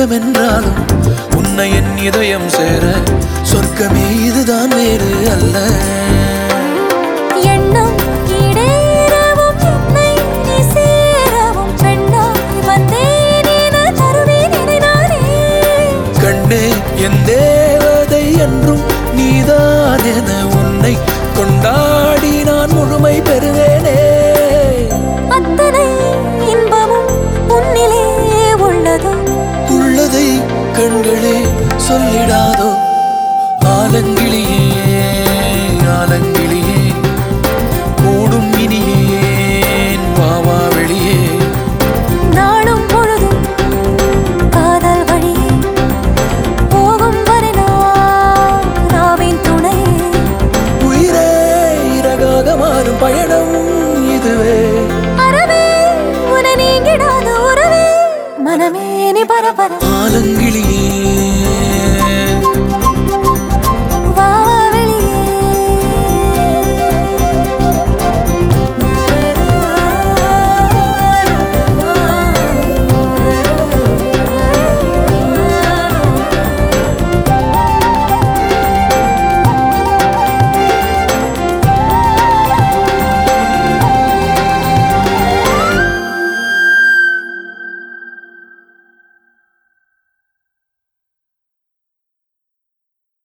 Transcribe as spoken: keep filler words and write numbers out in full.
என்றாலும் உன்னை என் இதயம் சேர சொர்க்கமே இதுதான் வேறு அல்ல. எண்ணம் ஈடேறவும் என்னை நீ சேரவும் பெண்ணாய் வந்தேன் என தருவேன் இதை நானே. கண்ணே என் தேவதை என்றும் நீதான் என உன்னை கொண்டாடி நான் முழுமை பெறுவேனே. அத்தனை இன்பமும் உன்னிலே உள்ளதோ உள்ளதை கண்களே சொல்லிடாதோ. ஆலங்கிளியே ஆலங்கிளியே கூடும் இனியேன் வாவா வெளியே. நாளும் பொழுதும் காதல் வழியே போகும் வரை நாவின் துணையே. உயிரே இறகாக மாறும் பயணம் இதுவே. அறவே உன நீங்கிடாத உறவே மனமே நீ பரபர. ஆலங்கிளி